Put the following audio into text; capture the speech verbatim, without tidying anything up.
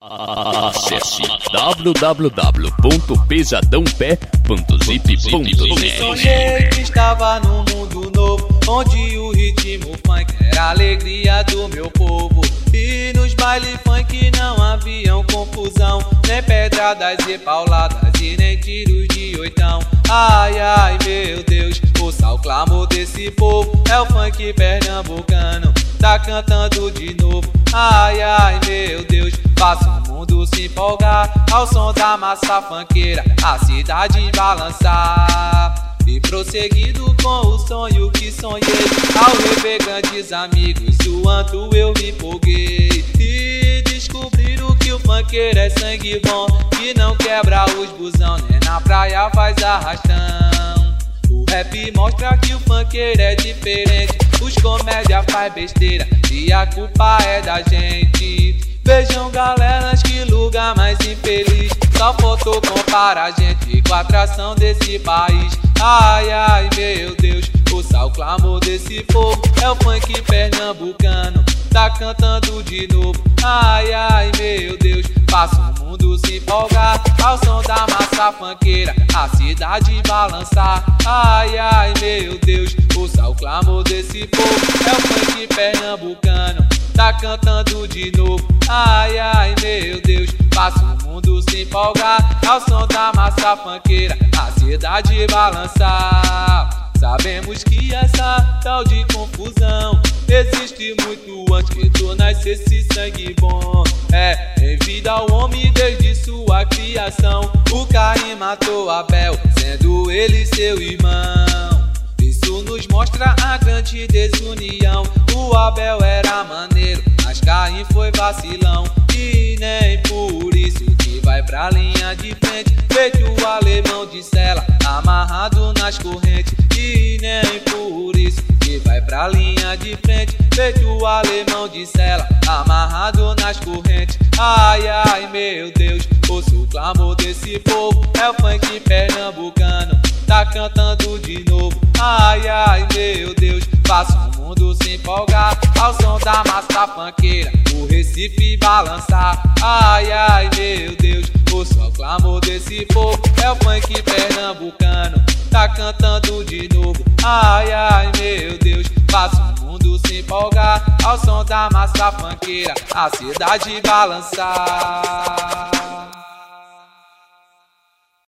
Acesse w w w ponto pesadão pé ponto zip ponto net. Sonhei que estava num mundo novo, onde o ritmo funk era a alegria do meu povo. E nos bailes funk não haviam confusão, nem pedradas e pauladas e nem tiros de oitão. Ai, ai, meu Deus, ouça o clamor desse povo, é o funk pernambucano, tá cantando de novo. Ai, ai, meu Deus, faça o mundo se empolgar ao som da massa funkeira, a cidade balançar. E prosseguindo com o sonho que sonhei, ao rever grandes amigos, suando eu me empolguei. E descobriram que o funkeiro é sangue bom, que não quebra os busão, nem na praia faz arrastão. O rap mostra que o funkeiro é diferente, os comédia faz besteira e a culpa é da gente. Vejam galeras, que lugar mais infeliz, só faltou comparar a gente com a atração desse país. Ai, ai, meu Deus, ouça o clamor desse povo, é o funk pernambucano, tá cantando de novo. Ai, ai, meu Deus, faça o mundo se empolgar ao som da massa funkeira, a cidade balançar. Ai, ai, meu Deus, ouça o clamor desse povo, é o funk pernambucano, tá cantando de novo. Ai, ai, meu Deus, faça o mundo se empolgar ao som da massa funkeira, a cidade balançar. Sabemos que essa tal de confusão existe muito antes que tu nascesse sangue bom. É, em vida ao homem desde sua criação, o Caim matou Abel, sendo ele seu irmão. Isso nos mostra a grande desunião. O Abel era maneiro, mas Caim foi vacilão. E nem por isso que vai pra linha de frente, feito o alemão de cela, amarrado nas correntes. E nem por isso que vai pra linha de frente, feito o alemão de cela, amarrado nas correntes. Ai, ai, meu Deus, ouça o clamor desse povo, é o funk pernambucano, tá cantando de novo. Ai, ai, meu Deus, faça o mundo se empolgar ao som da massa funkeira, o Recife balançar. Ai, ai, meu Deus, ouça o clamor desse povo, é o funk pernambucano, tá cantando de novo. Ai, ai, meu Deus, faça o mundo se empolgar ao som da massa funkeira, a cidade balançar.